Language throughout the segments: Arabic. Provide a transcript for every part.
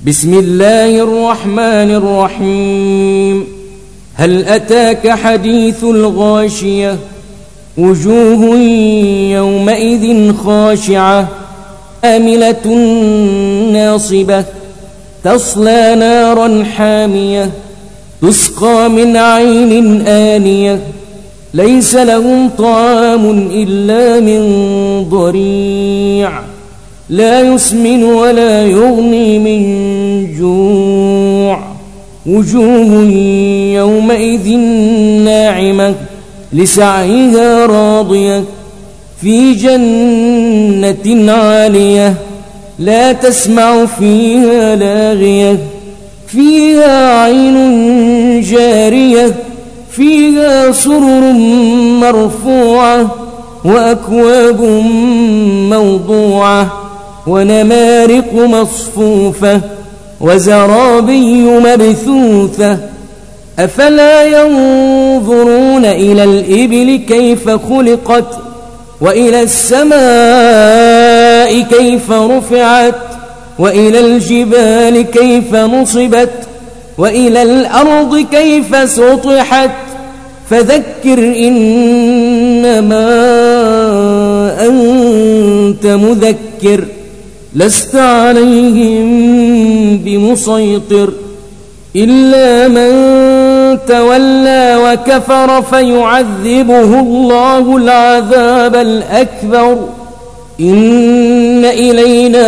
بسم الله الرحمن الرحيم. هل أتاك حديث الغاشية؟ وجوه يومئذ خاشعة عاملة ناصبة تصلى نارا حامية تسقى من عين آنية ليس لهم طعام إلا من ضريع لا يسمن ولا يغني من جوع. وجوه يومئذ ناعمة لسعيها راضية في جنة عالية لا تسمع فيها لاغية فيها عين جارية فيها سرر مرفوعة وأكواب موضوعة ونمارق مصفوفة وزرابي مبثوثة. أفلا ينظرون إلى الإبل كيف خلقت وإلى السماء كيف رفعت وإلى الجبال كيف نصبت وإلى الأرض كيف سطحت. فذكر إنما أنت مذكر لست عليهم بمسيطر إلا من تولى وكفر فيعذبه الله العذاب الأكبر. إن إلينا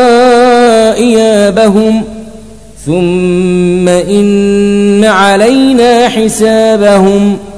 إيابهم ثم إن علينا حسابهم.